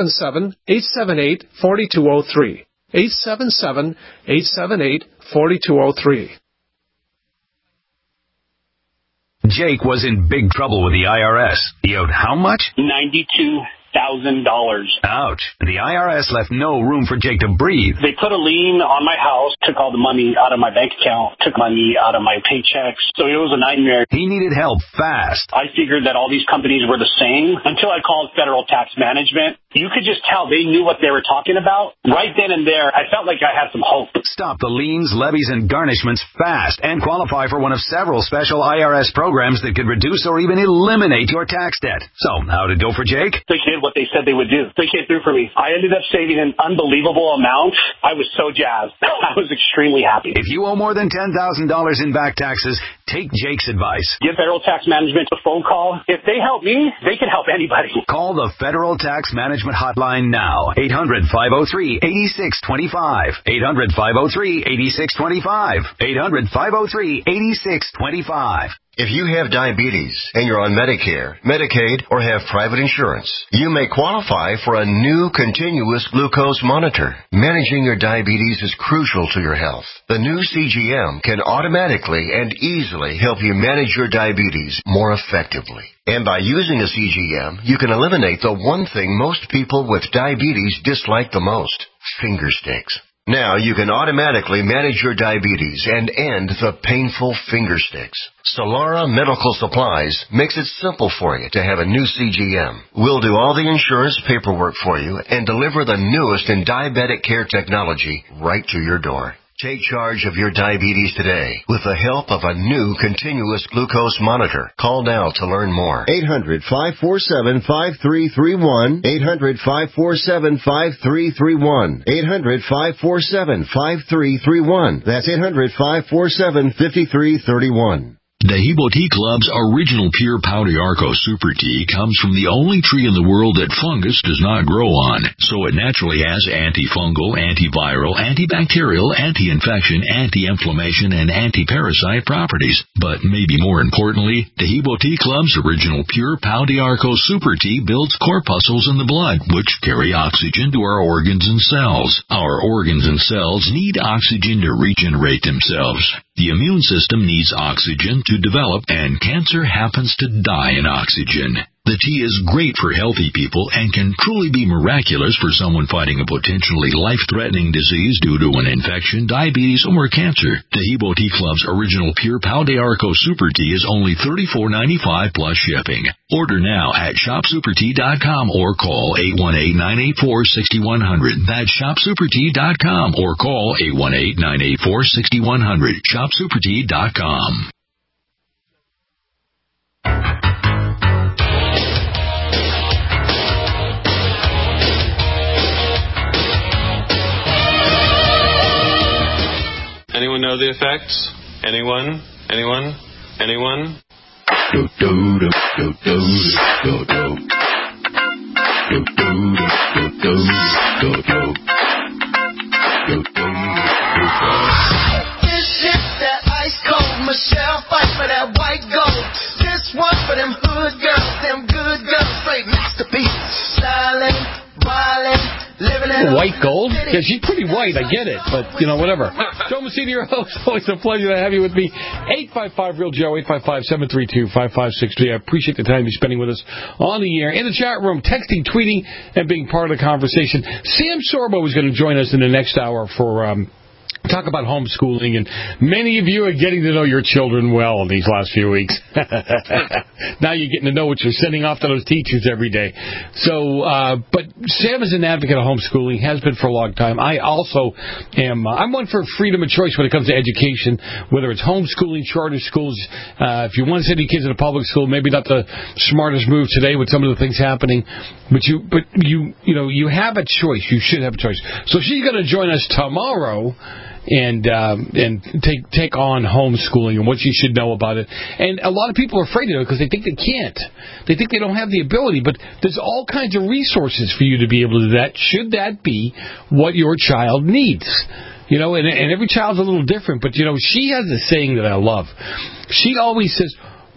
Speaker 22: 877-878-4203. 877-878-4203.
Speaker 4: Jake was in big trouble with the IRS. He owed how much?
Speaker 6: $92,000.
Speaker 4: Ouch. The IRS left no room for Jake to breathe.
Speaker 6: They put a lien on my house, took all the money out of my bank account, took money out of my paychecks. So it was a nightmare.
Speaker 4: He needed help fast.
Speaker 6: I figured that all these companies were the same until I called Federal Tax Management. You could just tell they knew what they were talking about. Right then and there, I felt like I had some hope.
Speaker 4: Stop the liens, levies, and garnishments fast and qualify for one of several special IRS programs that could reduce or even eliminate your tax debt. So, how'd it go for Jake?
Speaker 6: They did what they said they would do. They came through for me. I ended up saving an unbelievable amount. I was so jazzed. I was extremely happy.
Speaker 4: If you owe more than $10,000 in back taxes, take Jake's advice.
Speaker 6: Give Federal Tax Management a phone call. If they help me, they can help anybody.
Speaker 4: Call the Federal Tax Management hotline now. 800-503-8625. 800-503-8625. 800-503-8625.
Speaker 9: If you have diabetes and you're on Medicare, Medicaid, or have private insurance, you may qualify for a new continuous glucose monitor. Managing your diabetes is crucial to your health. The new CGM can automatically and easily help you manage your diabetes more effectively. And by using a CGM, you can eliminate the one thing most people with diabetes dislike the most: finger sticks. Now you can automatically manage your diabetes and end the painful finger sticks. Solara Medical Supplies makes it simple for you to have a new CGM. We'll do all the insurance paperwork for you and deliver the newest in diabetic care technology right to your door. Take charge of your diabetes today with the help of a new continuous glucose monitor. Call now to learn more.
Speaker 23: 800-547-5331. 800-547-5331. 800-547-5331. That's 800-547-5331.
Speaker 1: Dahibo Tea Club's original pure Pau d'Arco Super Tea comes from the only tree in the world that fungus does not grow on, so it naturally has antifungal, antiviral, antibacterial, anti-infection, anti-inflammation, and anti-parasite properties. But maybe more importantly, Dahibo Tea Club's original pure Pau d'Arco Super Tea builds corpuscles in the blood, which carry oxygen to our organs and cells. Our organs and cells need oxygen to regenerate themselves. The immune system needs oxygen to develop, and cancer happens to die in oxygen. The tea is great for healthy people and can truly be miraculous for someone fighting a potentially life-threatening disease due to an infection, diabetes, or cancer. Dahibo Tea Club's original pure Pau d'Arco Super Tea is only $34.95 plus shipping. Order now at shopsupertea.com or call 818-984-6100. That's shopsupertea.com or call 818-984-6100. shopsupertea.com.
Speaker 24: Anyone know the effects? Anyone? Anyone? Anyone?
Speaker 1: Do do do do do do do. Do do do do do do. Do do do.
Speaker 25: This shit that ice cold. Michelle fight for that white gold. This one for them hood girls, them good girls, straight masterpiece. Styling, wildin'.
Speaker 2: White gold? Yeah, she's pretty white, I get it, but, whatever. Joe Messina, your host. Always a pleasure to have you with me. 855-REAL-JOE, 855-732-5563. I appreciate the time you're spending with us on the air, in the chat room, texting, tweeting, and being part of the conversation. Sam Sorbo is going to join us in the next hour for talk about homeschooling, and many of you are getting to know your children well in these last few weeks. Now you're getting to know what you're sending off to those teachers every day. So, but Sam is an advocate of homeschooling, has been for a long time. I also am. I'm one for freedom of choice when it comes to education, whether it's homeschooling, charter schools. If you want to send your kids to a public school, maybe not the smartest move today with some of the things happening, but you have a choice. You should have a choice. So she's going to join us tomorrow and take on homeschooling and what you should know about it. And a lot of people are afraid of it because they think they can't. They think they don't have the ability. But there's all kinds of resources for you to be able to do that, should that be what your child needs. And every child's a little different. But, she has a saying that I love. She always says,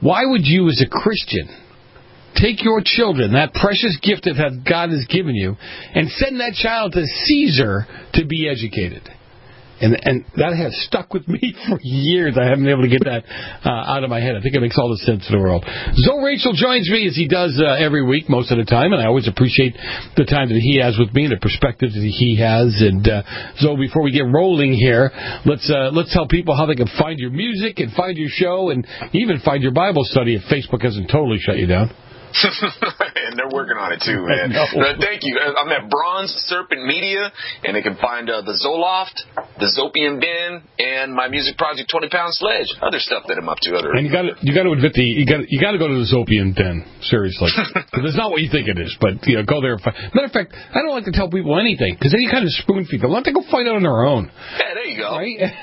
Speaker 2: Why would you, as a Christian, take your children, that precious gift that God has given you, and send that child to Caesar to be educated? And that has stuck with me for years. I haven't been able to get that out of my head. I think it makes all the sense in the world. Zoe Rachel joins me as he does every week, most of the time, and I always appreciate the time that he has with me, the perspective that he has. And Zoe, before we get rolling here, let's tell people how they can find your music and find your show and even find your Bible study if Facebook hasn't totally shut you down.
Speaker 16: And they're working on it too, man. Thank you. I'm at Bronze Serpent Media, and they can find the Zoloft, the Zopian Bin, and my music project 20 Pound Sledge. Other stuff that I'm up to.
Speaker 2: And you got to admit you got to go to the Zopian Den, seriously, because it's not what you think it is. But go there. Matter of fact, I don't like to tell people anything because then you kind of spoon feed them. Let them go find out on their own.
Speaker 16: Yeah, there you go.
Speaker 2: Right?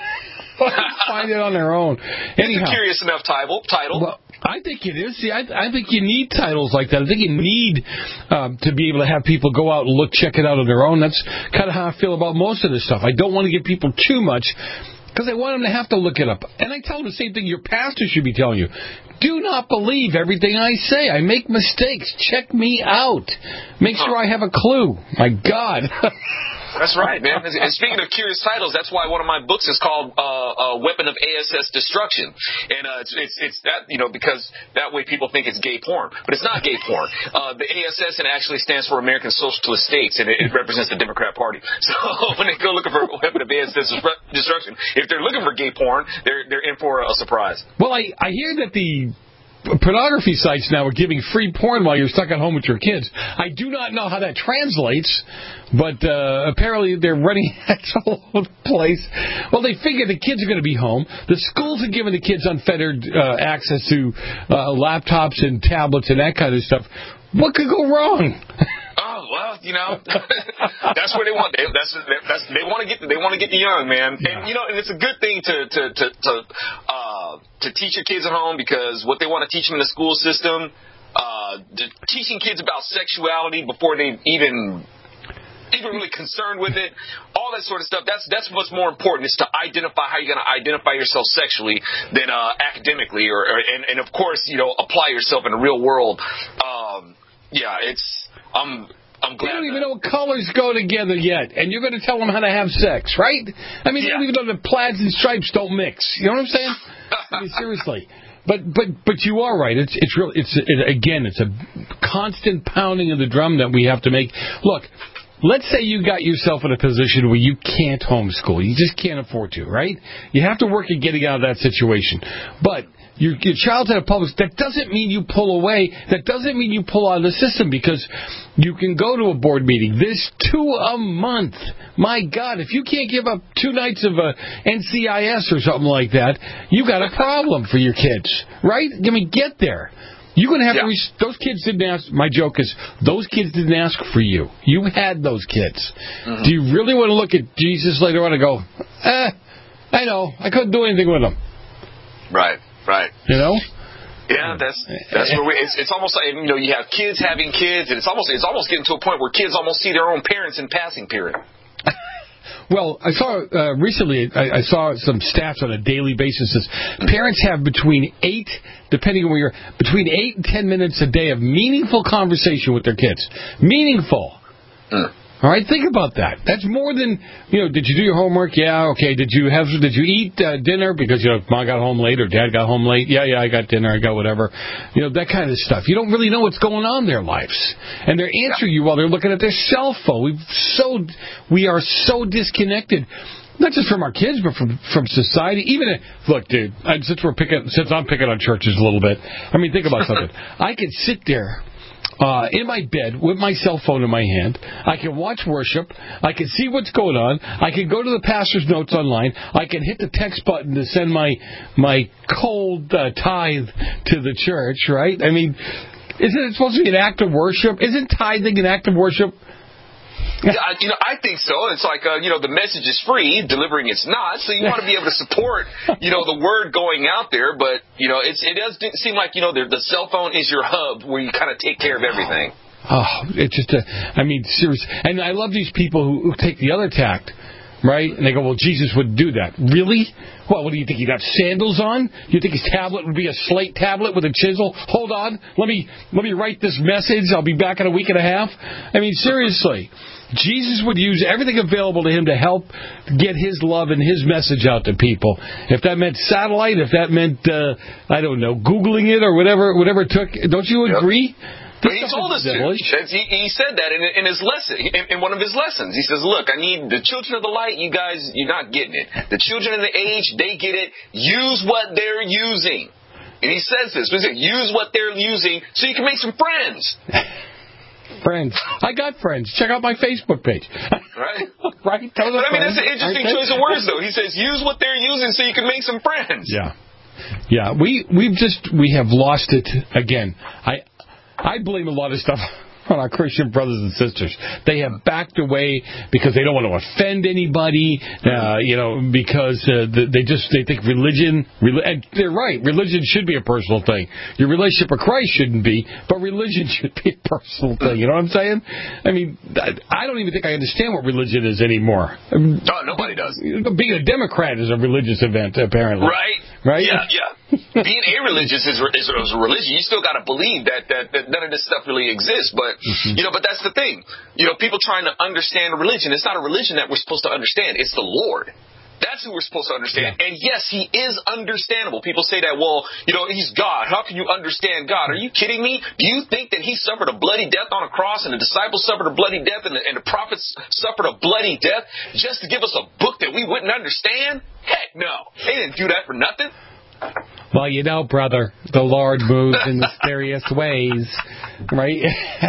Speaker 2: Find it on their own. Anyhow,
Speaker 16: it's a curious enough title.
Speaker 2: Well, I think it is. See, I think you need titles like that. I think you need to be able to have people go out and check it out on their own. That's kind of how I feel about most of this stuff. I don't want to give people too much because I want them to have to look it up. And I tell them the same thing your pastor should be telling you. Do not believe everything I say. I make mistakes. Check me out. Make sure I have a clue. My God.
Speaker 16: That's right, man. And speaking of curious titles, that's why one of my books is called Weapon of ASS Destruction. And it's that, because that way people think it's gay porn. But it's not gay porn. The ASS actually stands for American Socialist States, and it represents the Democrat Party. So when they go looking for a Weapon of ASS Destruction, if they're looking for gay porn, they're in for a surprise.
Speaker 2: Well, I hear that the pornography sites now are giving free porn while you're stuck at home with your kids. I do not know how that translates, but apparently they're running that all over the place. Well, they figure the kids are going to be home. The schools are giving the kids unfettered access to laptops and tablets and that kind of stuff. What could go wrong?
Speaker 16: Oh, well, that's where they want. They want to get the young, man. Yeah. And it's a good thing to teach your kids at home, because what they want to teach them in the school system, teaching kids about sexuality before they even really concerned with it, all that sort of stuff. That's what's more important, is to identify how you're going to identify yourself sexually than academically, and of course, apply yourself in the real world. I'm glad. They don't even know what colors go together yet, and you're going to tell them how to have sex, right? I mean, they don't even know that plaids and stripes don't mix. You know what I'm saying? I mean, seriously. But you are right. It's a constant pounding of the drum that we have to make. Look, let's say you got yourself in a position where you can't homeschool. You just can't afford to, right? You have to work at getting out of that situation. But your child's at a public. That doesn't mean you pull away. That doesn't mean you pull out of the system, because you can go to a board meeting. There's 2 a month. My God, if you can't give up 2 nights of NCIS or something like that, you got a problem for your kids, right? I mean, get there. You're going to have to. Those kids didn't ask. My joke is, those kids didn't ask for you. You had those kids. Mm-hmm. Do you really want to look at Jesus later on and go, I know, I couldn't do anything with them? Right. Yeah, that's where it's almost like, you have kids having kids, and it's almost getting to a point where kids almost see their own parents in passing period.
Speaker 2: Well, I saw recently, I saw some stats on a daily basis. Parents have between 8 and 10 minutes a day of meaningful conversation with their kids. Meaningful. All right, think about that. That's more than, did you do your homework? Yeah, okay. Did you eat dinner because mom got home late or dad got home late? Yeah, I got dinner. I got whatever. That kind of stuff. You don't really know what's going on in their lives, and they're answering you while they're looking at their cell phone. We are so disconnected. Not just from our kids, but from society. Look, dude. Since I'm picking on churches a little bit. I mean, think about something. I could sit there in my bed with my cell phone in my hand. I can watch worship. I can see what's going on. I can go to the pastor's notes online. I can hit the text button to send my cold tithe to the church, right? I mean, isn't it supposed to be an act of worship? Isn't tithing an act of worship?
Speaker 16: Yeah, I think so. It's like, the message is free, delivering it's not. So you want to be able to support, the word going out there. But, it does seem like, the cell phone is your hub where you kind of take care of everything.
Speaker 2: Oh, it's just seriously. And I love these people who take the other tact. right? And they go, well, Jesus wouldn't do that. Really? Well, what do you think? He'd have sandals on? You think his tablet would be a slate tablet with a chisel? Hold on. Let me write this message. I'll be back in a week and a half. I mean, seriously. Jesus would use everything available to him to help get his love and his message out to people. If that meant satellite, if that meant, I don't know, Googling it or whatever it took. Don't you agree?
Speaker 16: But he told us to. He said that in his lesson, in one of his lessons. He says, look, I need the children of the light. You guys, you're not getting it. The children of the age, they get it. Use what they're using. And he says this. He said, use what they're using so you can make some friends.
Speaker 2: Friends. I got friends. Check out my Facebook page.
Speaker 16: Right?
Speaker 2: Right?
Speaker 16: But I mean, that's an interesting choice of words, though. He says, use what they're using so you can make some friends.
Speaker 2: Yeah. Yeah. We have lost it again. I blame a lot of stuff on our Christian brothers and sisters. They have backed away because they don't want to offend anybody, because they think religion, and they're right, religion should be a personal thing. Your relationship with Christ shouldn't be, but religion should be a personal thing. You know what I'm saying? I mean, I don't even think I understand what religion is anymore.
Speaker 16: No, nobody does.
Speaker 2: Being a Democrat is a religious event, apparently. Right?
Speaker 16: Yeah. Being a-religious is a religion. You still got to believe that none of this stuff really exists. But, but that's the thing. People trying to understand a religion. It's not a religion that we're supposed to understand. It's the Lord. That's who we're supposed to understand. Yeah. And yes, he is understandable. People say that, well, he's God. How can you understand God? Are you kidding me? Do you think that he suffered a bloody death on a cross and the disciples suffered a bloody death and the prophets suffered a bloody death just to give us a book that we wouldn't understand? Heck no. They didn't do that for nothing.
Speaker 2: Well, brother, the Lord moves in mysterious ways, right?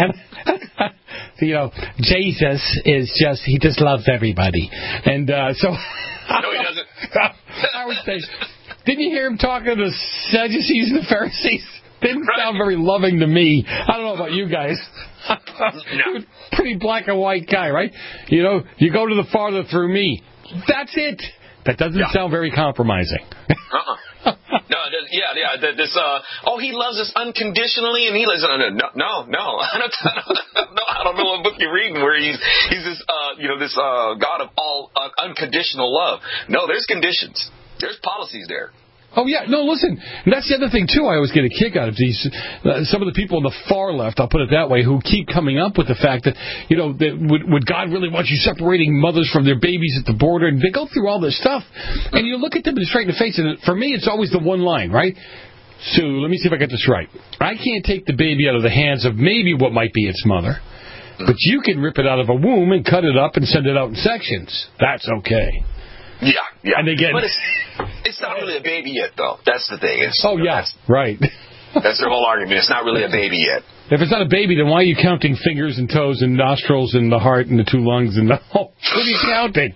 Speaker 2: Jesus is he just loves everybody. And so...
Speaker 16: No, he doesn't.
Speaker 2: I would say, didn't you hear him talking to the Sadducees and the Pharisees? Didn't sound very loving to me. I don't know about you guys.
Speaker 16: No.
Speaker 2: Pretty black and white guy, right? You go to the Father through me. That's it. That doesn't sound very compromising.
Speaker 16: No, he loves us unconditionally, and he lives. No. I don't know what book you're reading where he's this this God of all unconditional love. No, there's conditions. There's policies there.
Speaker 2: Oh, yeah. No, listen. And that's the other thing, too, I always get a kick out of these. Some of the people on the far left, I'll put it that way, who keep coming up with the fact that, would God really want you separating mothers from their babies at the border? And they go through all this stuff. And you look at them straight in the face, and for me, it's always the one line, right? So let me see if I get this right. I can't take the baby out of the hands of maybe what might be its mother, but you can rip it out of a womb and cut it up and send it out in sections. That's okay.
Speaker 16: Yeah.
Speaker 2: And again,
Speaker 16: but it's not really a baby yet, though. That's the thing.
Speaker 2: Right.
Speaker 16: That's their whole argument. It's not really a baby yet.
Speaker 2: If it's not a baby, then why are you counting fingers and toes and nostrils and the heart and the 2 lungs and what are you counting?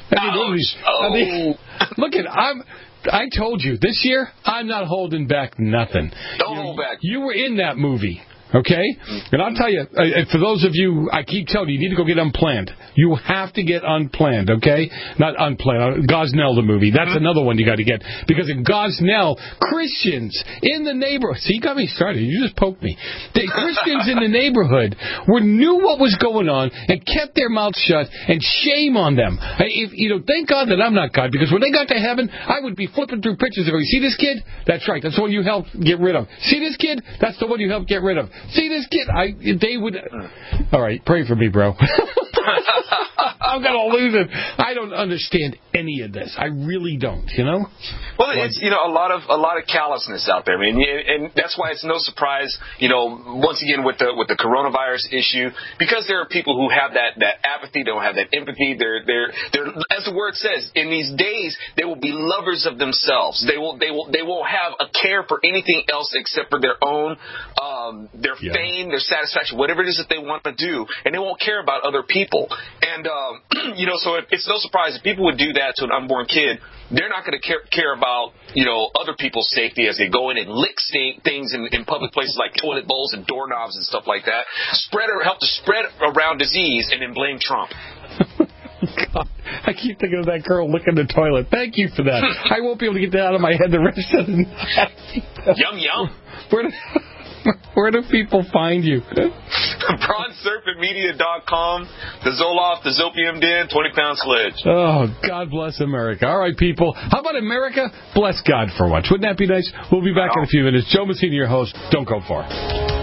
Speaker 2: Look I told you this year I'm not holding back nothing.
Speaker 16: Don't hold back.
Speaker 2: You were in that movie. Okay? And I'll tell you, for those of you, I keep telling you, you need to go get Unplanned. You have to get Unplanned, okay? Not Unplanned, Gosnell the movie. That's another one you got to get. Because in Gosnell, Christians in the neighborhood, see, you got me started. You just poked me. The Christians in the neighborhood knew what was going on and kept their mouths shut, and shame on them. Thank God that I'm not God, because when they got to heaven, I would be flipping through pictures of them. See this kid? That's right. That's the one you helped get rid of. See this kid? That's the one you helped get rid of. See this kid? They would... All right, pray for me, bro. I'm going to lose it. I don't understand any of this. I really don't,
Speaker 16: Well, it's, a lot of callousness out there. I mean, and that's why it's no surprise, once again with the coronavirus issue, because there are people who have that apathy, they don't have that empathy. They're as the word says, in these days, they will be lovers of themselves. They won't have a care for anything else except for their own, their fame, their satisfaction, whatever it is that they want to do, and they won't care about other people. And so it's no surprise if people would do that to an unborn kid. They're not going to care about, other people's safety as they go in and lick things in public places like toilet bowls and doorknobs and stuff like that. Help to spread around disease and then blame Trump.
Speaker 2: God, I keep thinking of that girl licking the toilet. Thank you for that. I won't be able to get that out of my head the rest of the night.
Speaker 16: Yum, yum.
Speaker 2: Where do people find you?
Speaker 16: BronzeSerpentMedia.com, the Zoloft, the Zopium Den, 20-pound sledge.
Speaker 2: Oh, God bless America. All right, people. How about America? Bless God for once. Wouldn't that be nice? We'll be back in a few minutes. Joe Messina, your host. Don't go far.